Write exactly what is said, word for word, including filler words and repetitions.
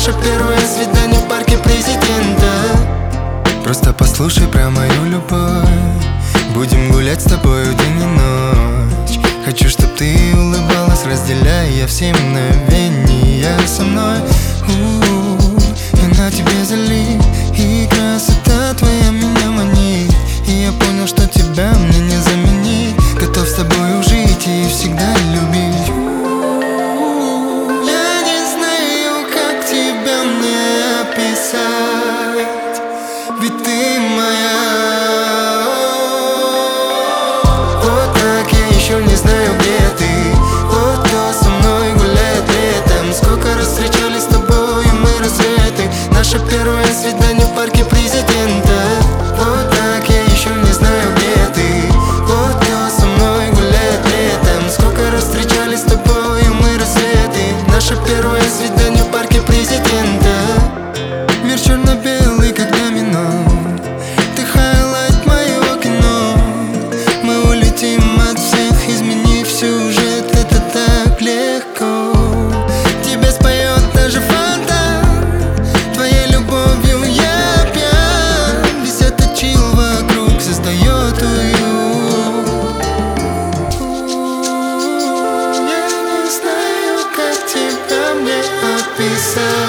Наше первое свидание в парке президента. Просто послушай про мою любовь. Будем гулять с тобою день и ночь. Хочу, чтоб ты улыбалась, разделяя все мгновения со мной. У-у-у, я на тебе залип, и красота твоя меня манит. И я понял, что тебя мне не заменить. Готов с тобой жить и всегда любить. Я не знаю, как тебя мне описать, ведь ты моя. Вот так, я еще не знаю, где ты. Вот кто со мной гуляет летом. Сколько раз встречались с тобою мы рассветы. Наше первое свидание в парке президента. Вот так, я еще не знаю, где ты. Вот кто со мной гуляет летом. Сколько раз встречались с тобою мы рассветы. Наше первое свидание в парке президента. Мир черно-белый, как домино. Ты хайлайт моего кино. Мы улетим от всех, изменив сюжет. Это так легко. Тебе споет даже фонтан. Твоей любовью я пьян. Весь этот чил вокруг создает уют. Я не знаю, как тебя мне описать.